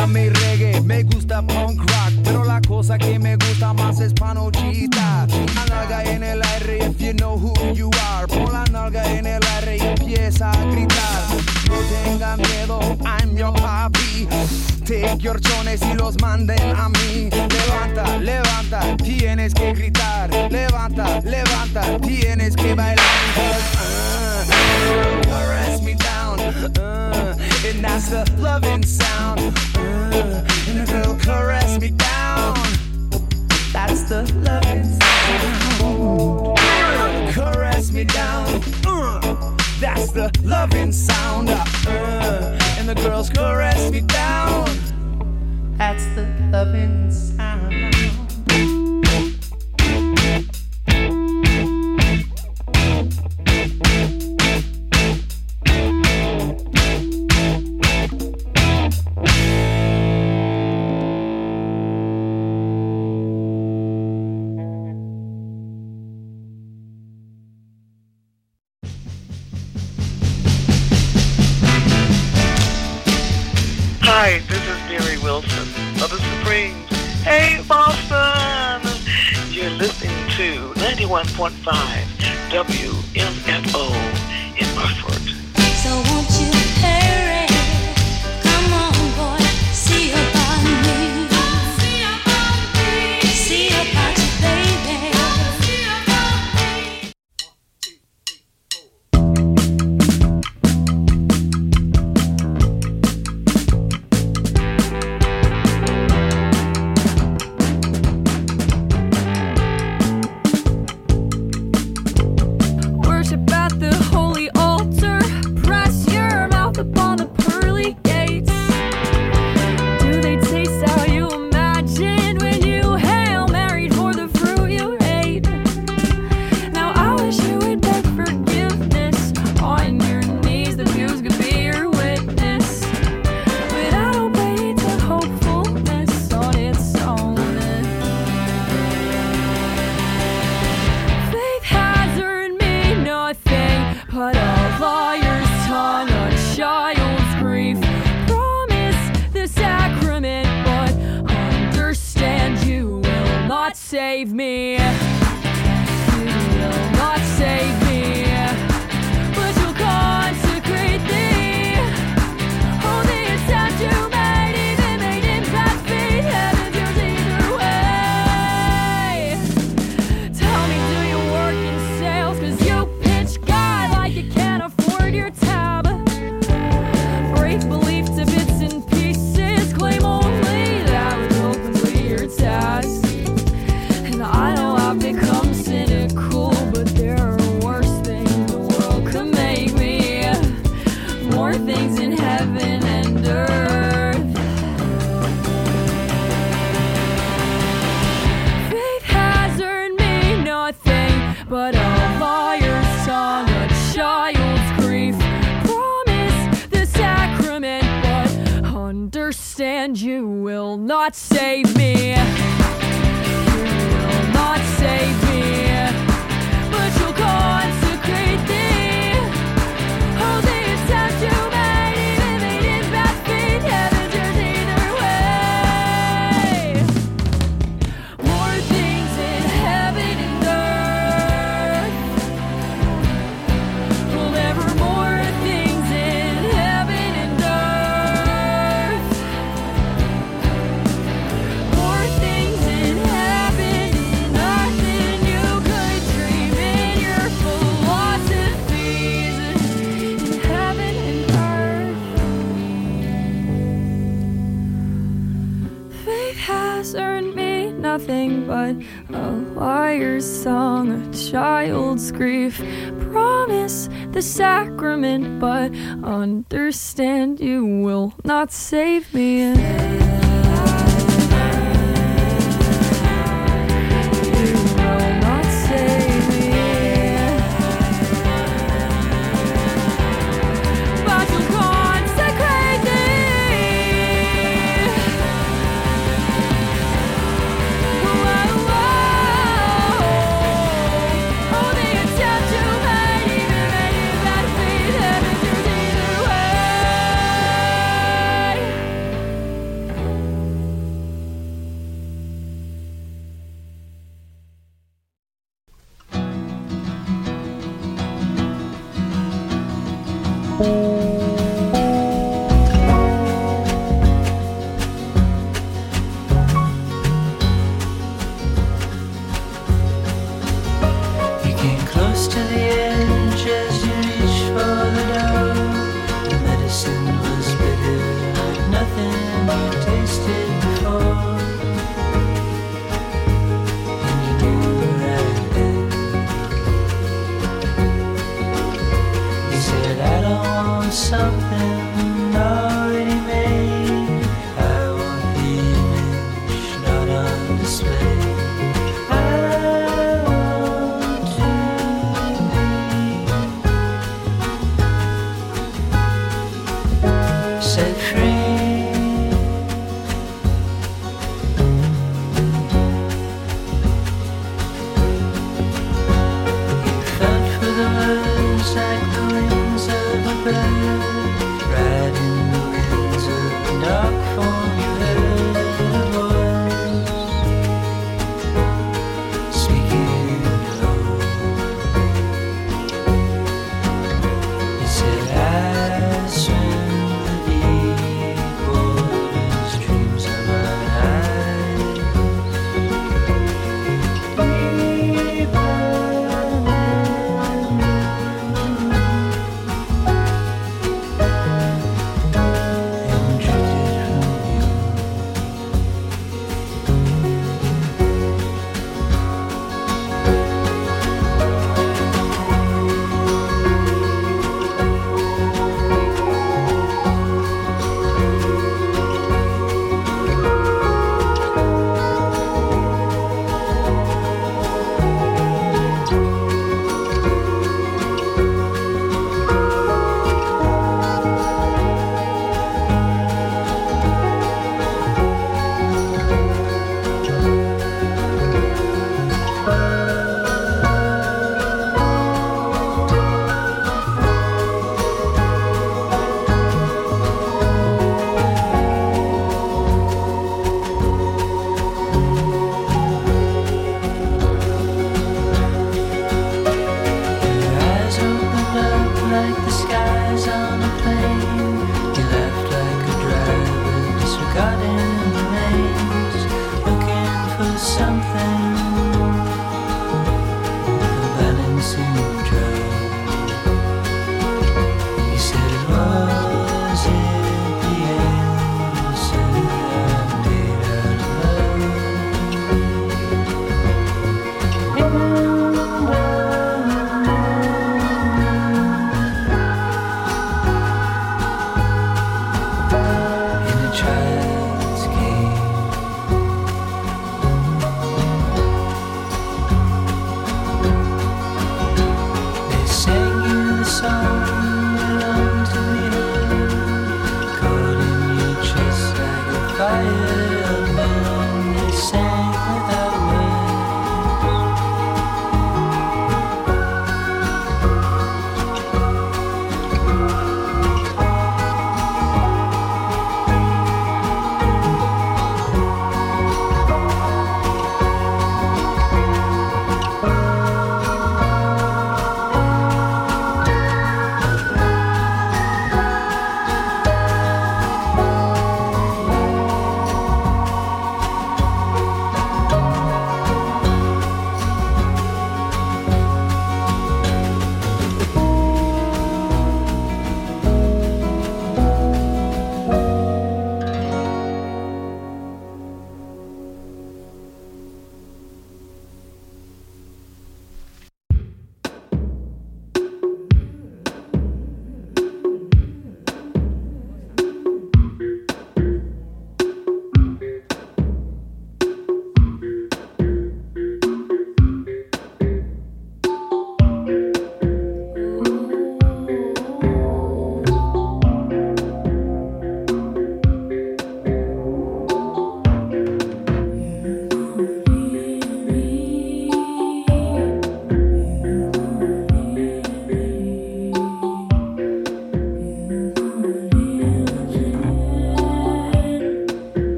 a mi reggae, me gusta punk rock, pero la cosa que me gusta más es panochita. La nalga en el aire, if you know who you are. Pon la nalga en el aire y empieza a gritar. No tengan miedo, I'm your papi. Take your chones y los manden a mí. Levanta, levanta, tienes que gritar. Levanta, levanta, tienes que bailar. Caress me down, and that's the loving sound. And the girl caress me down. That's the loving sound. Caress me down. That's the loving sound. And the girls caress me down. That's the loving sound. Hi, this is Mary Wilson of the Supremes. Hey, Boston! You're listening to 91.5 WMFO in Hartford. So won't you hurry? Come on, boy, see about me. See about you, baby. Save me. You will not save me, but you'll consecrate thee. Oh, the attempt you made, even made in bad faith, heaven's yours either way. Tell me, do you work in sales? 'Cause you pitch God like you can't afford your tab. Break belief to bits and pieces, claim only that will complete your task. I know I've become cynical, but there are worse things the world could make me. More things in heaven and earth. Faith has earned me nothing but a liar's tongue, a child's grief. Promise the sacrament, but understand you will not save me. Save me, but you'll consecrate thee. Oh, the attempt you made, even made in bad faith, heaven's yours either way. More things in heaven and earth. Well, there are more things in heaven and earth. More things in heaven and earth than you could dream in your philosophies. In heaven and earth, faith has earned me nothing but a liar's song, a child's grief. Promise the sacrament, but understand you will not save me.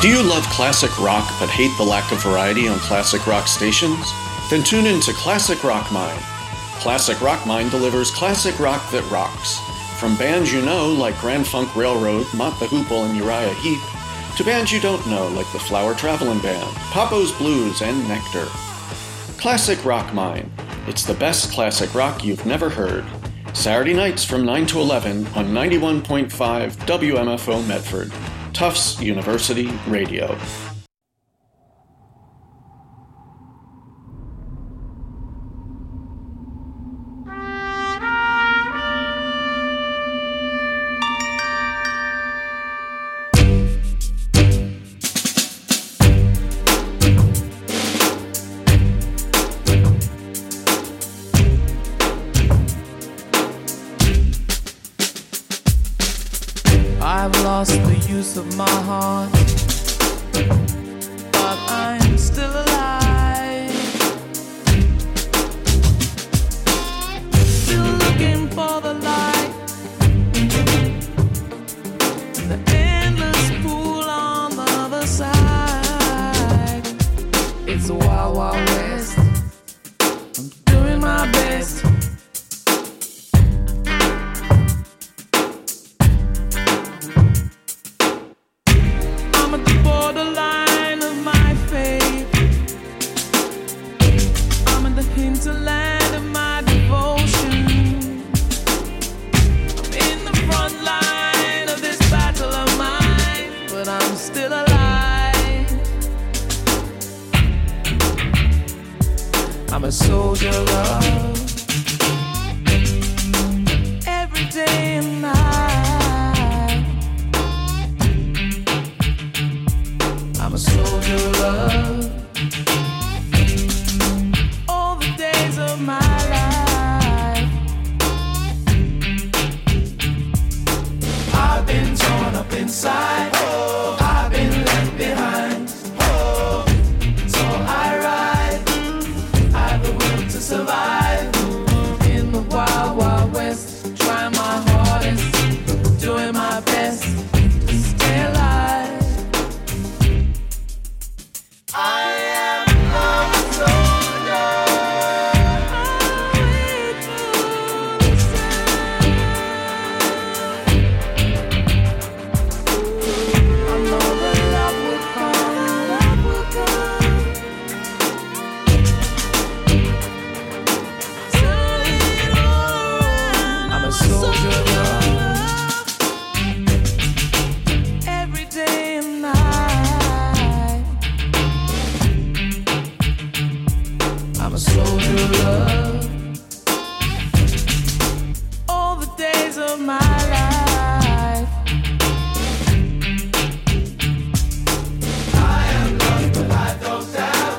Do you love classic rock but hate the lack of variety on classic rock stations? Then tune in to Classic Rock Mine. Classic Rock Mine delivers classic rock that rocks. From bands you know like Grand Funk Railroad, Mott the Hoople, and Uriah Heep, to bands you don't know like the Flower Travelin' Band, Papo's Blues, and Nectar. Classic Rock Mine. It's the best classic rock you've never heard. Saturday nights from 9 to 11 on 91.5 WMFO Medford, Tufts University Radio. I've lost the use of my heart, but I'm still alive. Still looking for the light, the endless pool on the other side. It's a wild, wild west. I'm doing my best. Borderline of my faith, I'm in the hinterland of my devotion. I'm in the front line of this battle of mine, but I'm still alive. I'm a soldier of love, every day and night. I'm a soldier of love, all the days of my life. I've been torn up inside, I've been left behind. So I ride, I've the will to survive. In the wild, wild west, trying my hardest, doing my best to stay alive. I am a soldier. I know that love will come, love will come. Turn it all around. I'm a soldier of love, every day and night. I'm a soldier of love, all the days of my life. I am lost, but I don't doubt.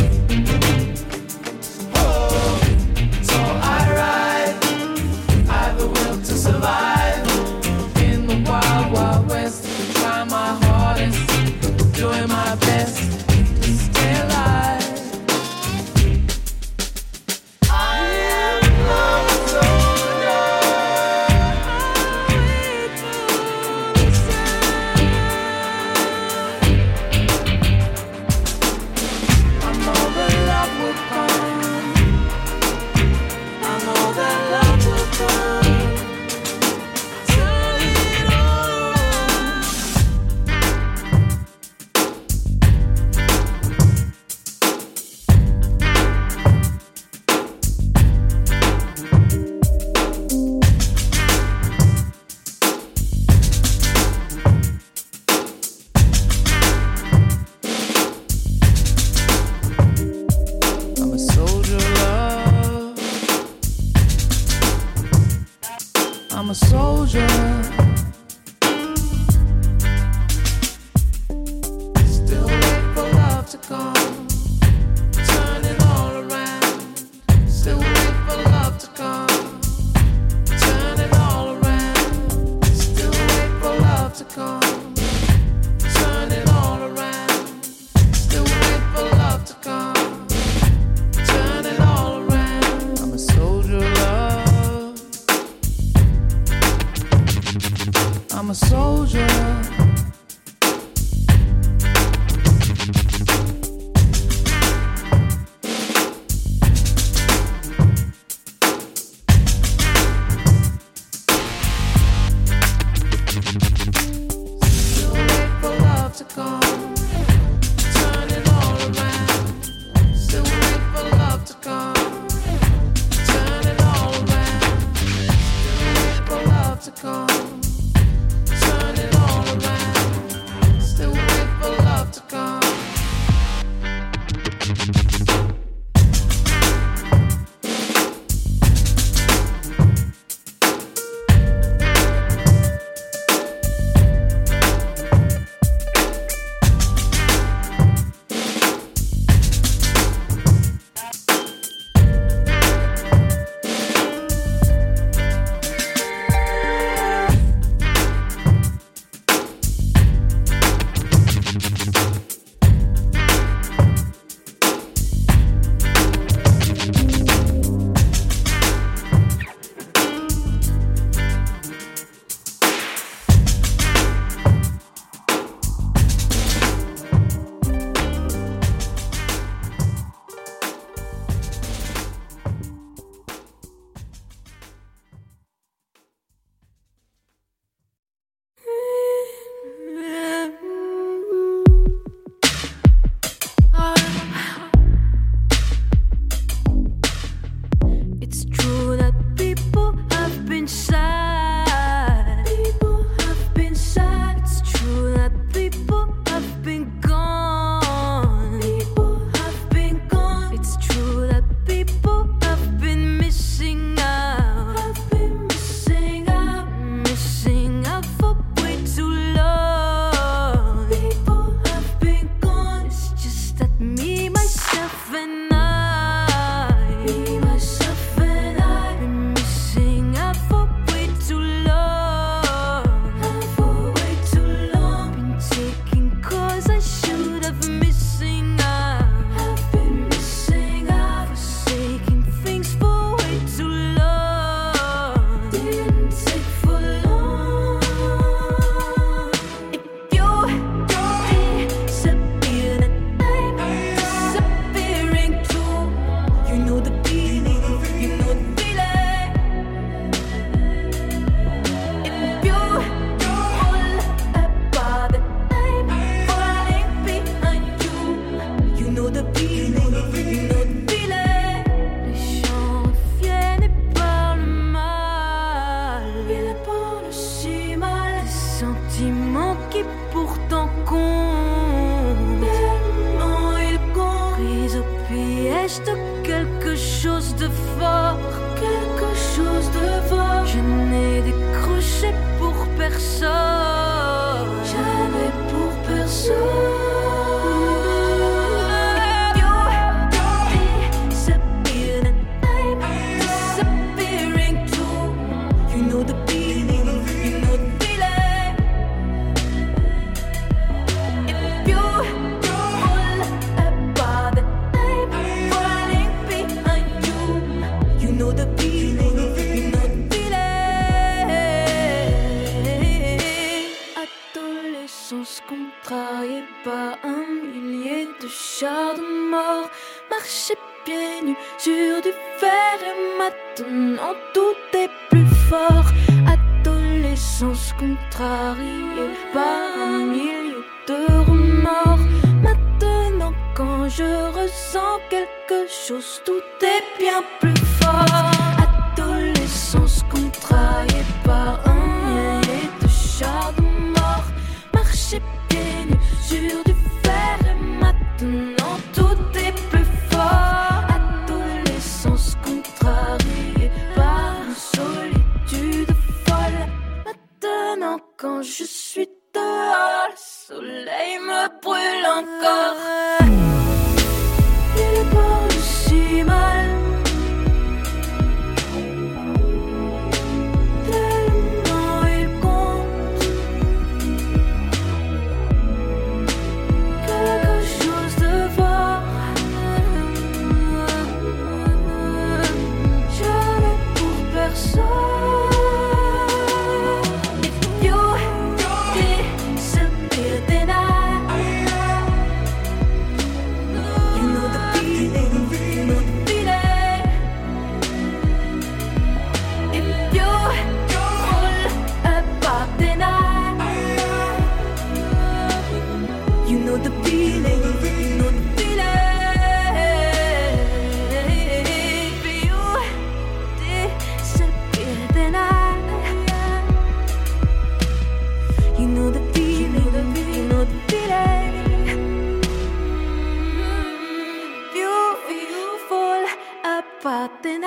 Oh, so I ride, I've the will to survive. In the wild, wild west, trying my hardest, doing my best to stay alive. I'm a soldier, still wait for love to come, turn it all around. Still wait for love to come, turn it all around. Still wait for love to come, turn it all around. Still wait for love to come, turn it all around. I'm a soldier of love, I'm a soldier. marcher pieds nus sur du fer et maintenant tout est plus fort. Adolescence contrariée par un milieu de remords. Maintenant quand je ressens quelque chose, tout est bien plus fort. Adolescence contrariée par un millier de chars de mort. Marcher pieds nus sur du fer et maintenant tout est plus fort. Adolescence contrariée par une solitude folle. Maintenant quand je suis dehors, le soleil me brûle encore. Il parle si mal, tellement il compte quelque chose de fort. Je n'ai pour personne. If you disappear, then you know the feeling, you know the feeling. If you fall apart, then you know the feeling, you know the feeling. If you disappear, then you know the feeling, you know the feeling. If you fall apart, then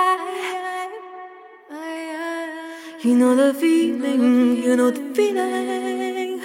you know the feeling, you know the feeling.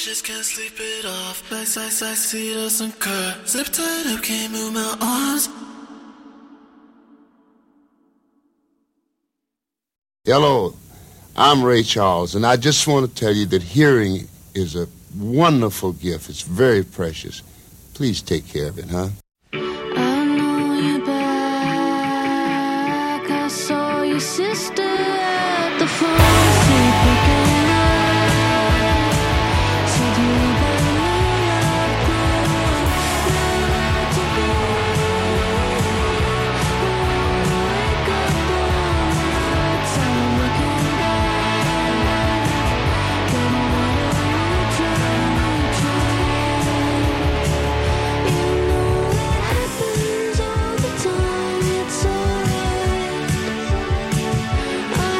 just can't sleep it off. Backside, see doesn't curve. Zip tied up, can't move my arms. Hello, I'm Ray Charles, and I just want to tell you that hearing is a wonderful gift. It's very precious. Please take care of it, huh? I know you're back. I saw your sister at the pharmacy picking up. Said you were better to be. Wake up all night time looking back. Getting better and trying. You know it happens all the time. It's alright. I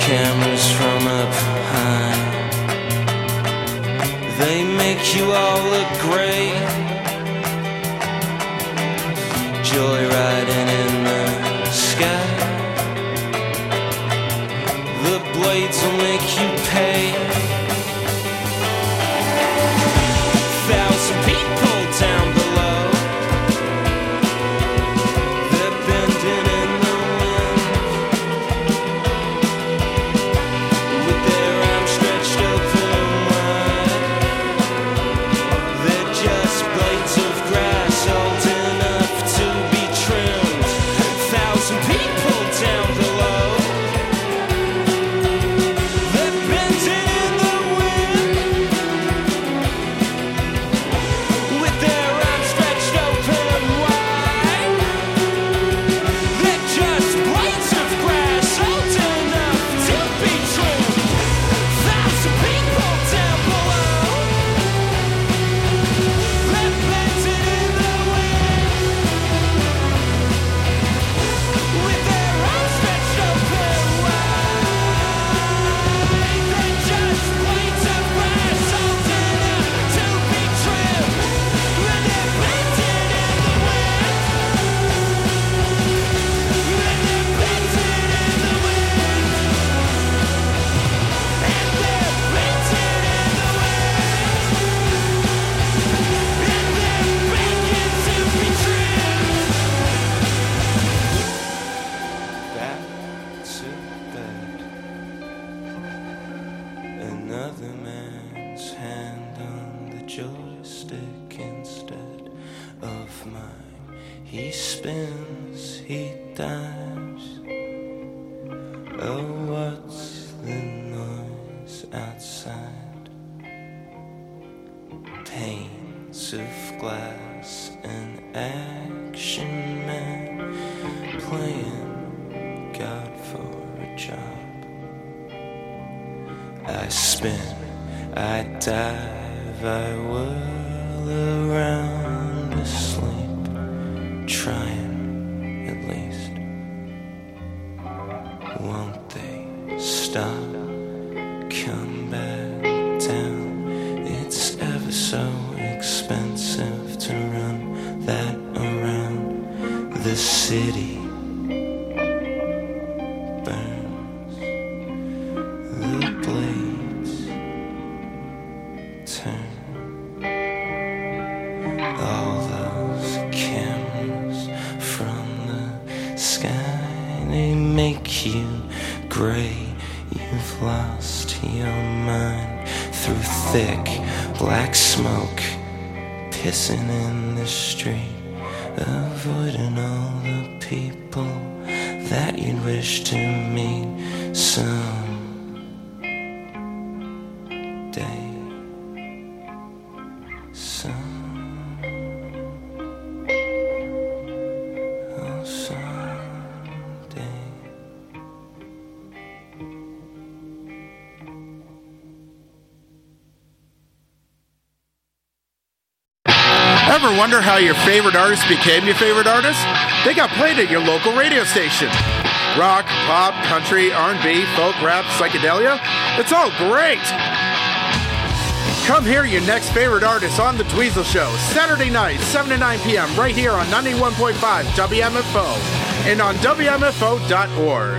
cameras from up high. They make you all look great. Joyriding in the sky. The blades will make you pay. 1,000 people down below. They're bending in the wind with their arms stretched open wide. They're just blades of grass old enough to be trimmed. 1,000 people down below. They're bending in the wind with their arms stretched open wide. They're just blades of grass old enough to be trimmed. 1,000 people down below. They're bending in the wind with their arms stretched open wide. They're just blades of grass old enough to be trimmed. And they're bending in the wind. And they're bending in the wind. And they're bending in the wind. And they're begging to be trimmed. Back to bed. Another man's hand on the joystick instead of mine. He spins, he dives. Oh, what's the noise outside? Panes of glass and action man playing God for a job. I spin, I dive, I whirl around asleep, trying at least. Won't they stop, come back down? It's ever so expensive to run that around. The city burns, the blades turn. All those cameras from the sky, they make you gray. You've lost your mind through thick black smoke, pissing in the street, avoiding all the people that you'd wish to meet someday. Someday. Ever wonder how your favorite artist became your favorite artist? They got played at your local radio station. Rock, pop, country, R&B, folk, rap, psychedelia. It's all great. Come hear your next favorite artist on The Dweezil Show, Saturday night, 7 to 9 p.m. right here on 91.5 WMFO and on WMFO.org.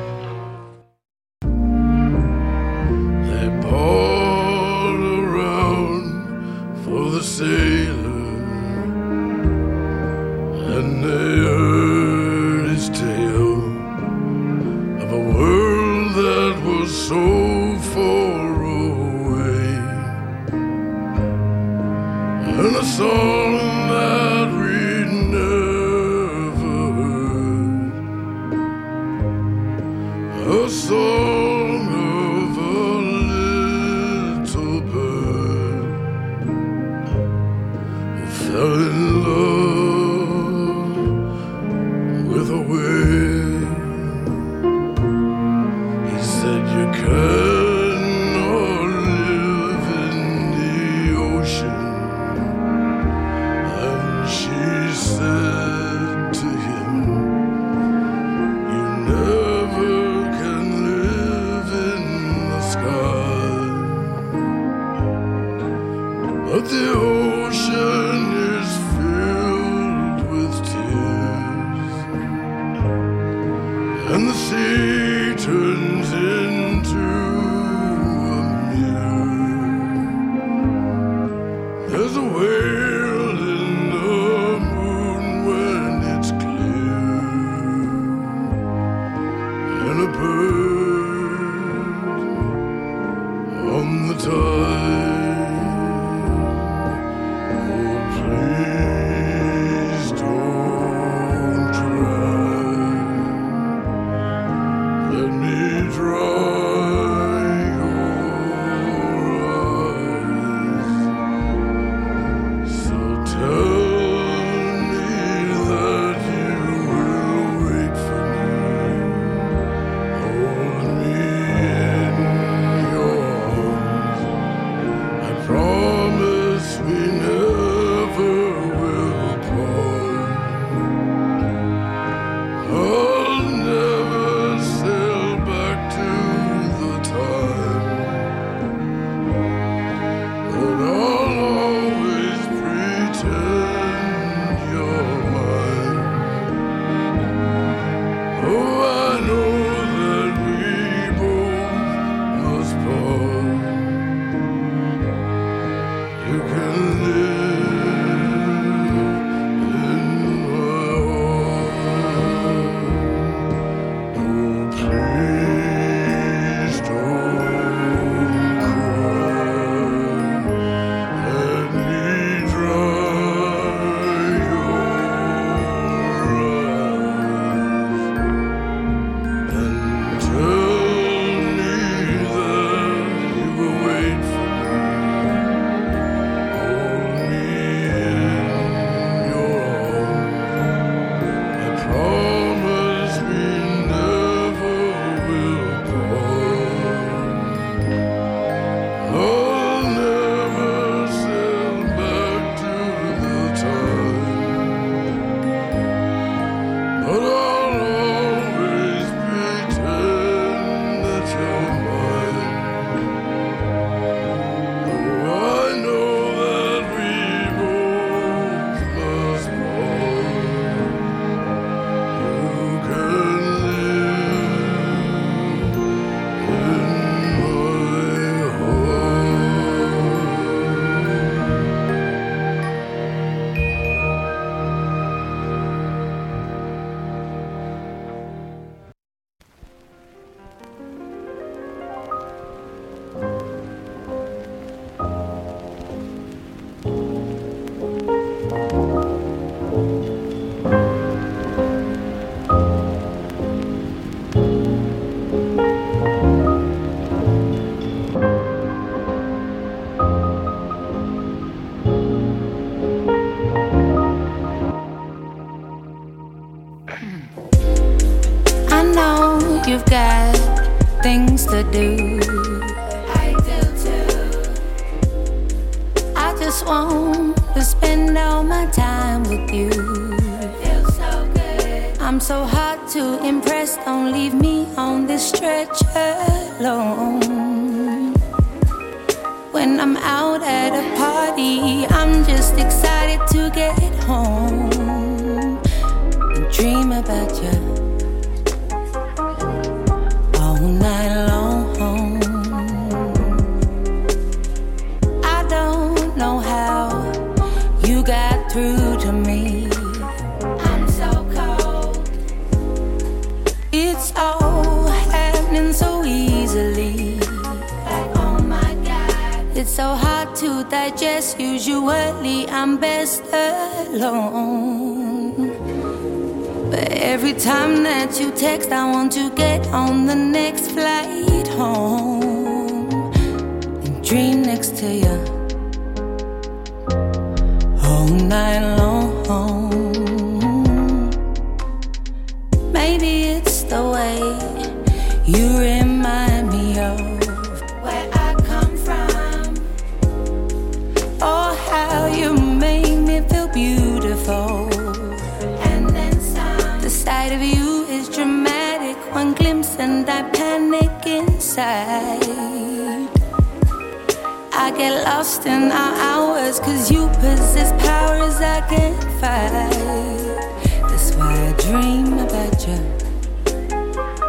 They poured around for the sailor, and they heard his tale of a world that was so far away, and a song that we'd never heard, a song of a little bird and the sea turns into a mirror. There's a whale in the moon when it's clear, and a bird on the tide. Oh, please don't cry. Let me dry your eyes. So tell me that you will wait for me. Hold me in your arms. I promise we never will part. I'll never sail back to the time, but I'll always pretend you're mine. Oh, I know that we both must part. You can live in my heart. Oh, please don't cry. Let me dry your eyes and tell me that you will wait for me. Hold me in your arms. I promise we never will part. I'll never sail back to the time, but I'll always pretend that you're mine. Oh, I know that we both must part. You can live in my I know you've got things to do. I do too. I just want to spend all my time with you. Feels so good. I'm so hard to impress. Don't leave me on this stretch alone. When I'm out at a party, I'm just excited to get home and dream about you all night long. I don't know how you got through to me. I'm so cold. It's all happening so easily. Like, oh my God, it's so hard to digest. Usually I'm best alone, but every time that you text, I want to get on the next flight home and dream next to you all night long. Maybe it's the way you remind me of where I come from, or how you make me feel beautiful. The sight of you is dramatic. One glimpse and I panic inside. I get lost in our hours, 'cause you possess powers I can't fight. That's why I dream about you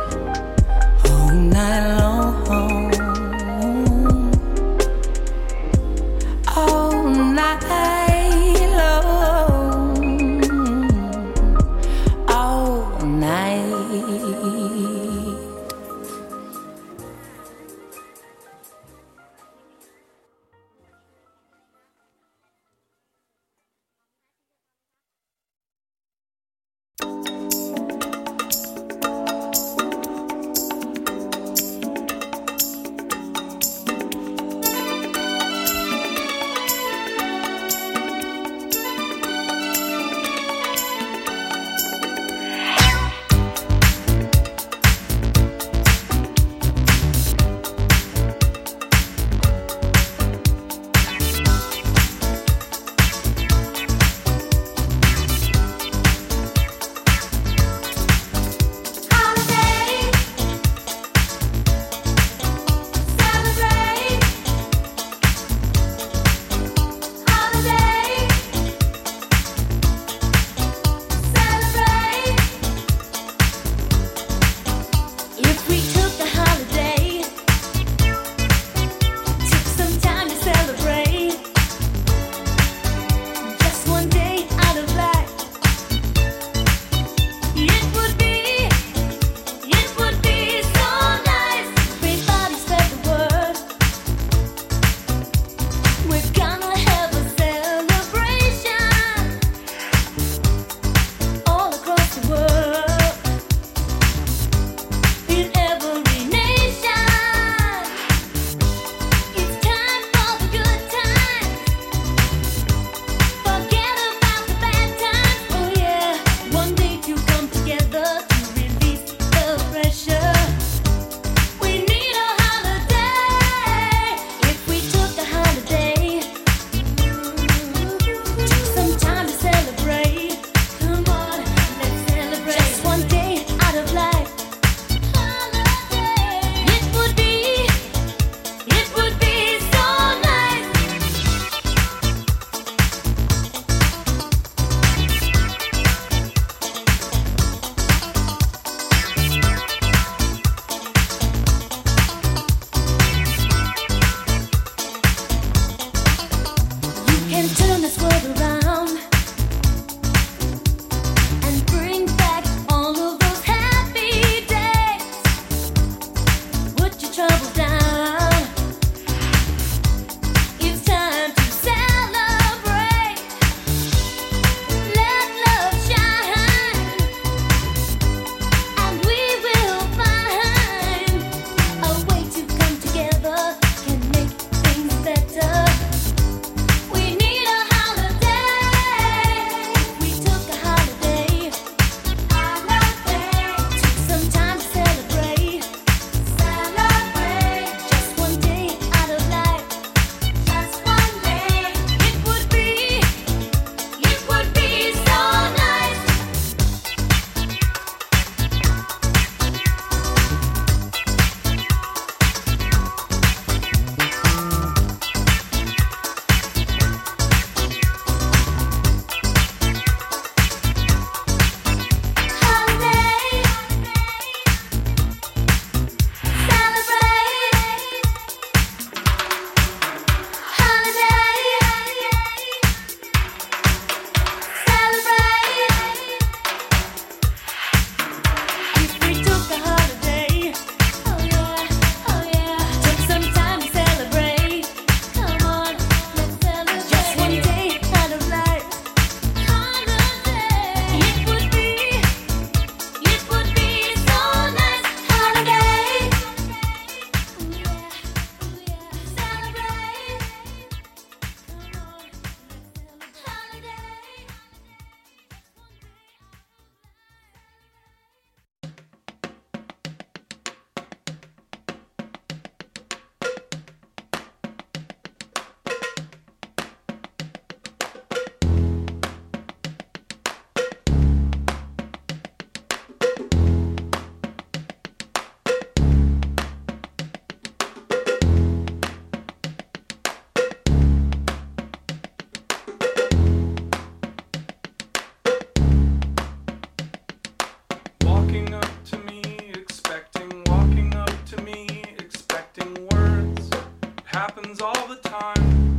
happens all the time.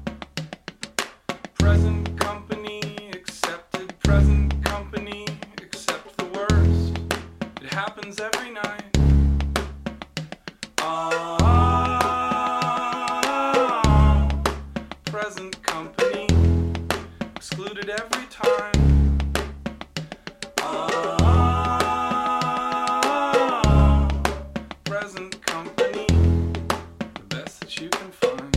Present company accepted, present company accept the worst. It happens every night. Present company excluded every time. Present company, the best that you can find.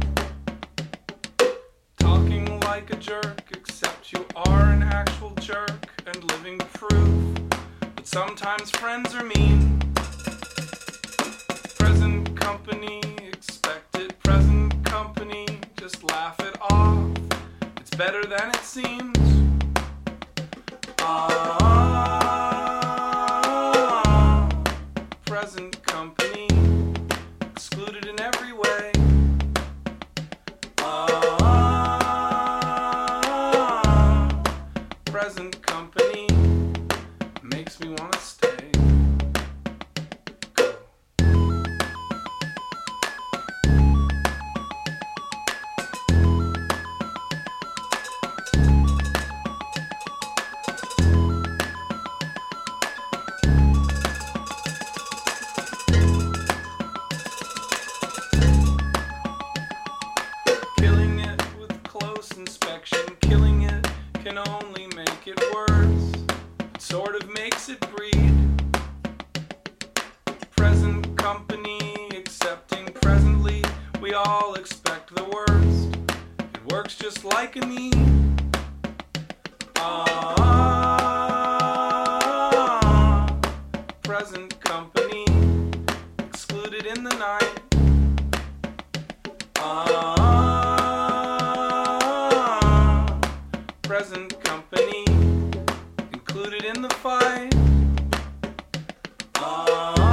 Talking like a jerk, except you are an actual jerk, and living proof that sometimes friends are mean. Present company expected, present company, just laugh it off. It's better than it seems. Present company excluded in every way. Present company makes me want to stay. Killing it with close inspection, killing it can only make it worse. It sort of makes it breed. Present company accepting presently, we all expect the worst. It works just like a meme. Present company excluded in the night. Present company included in the fight.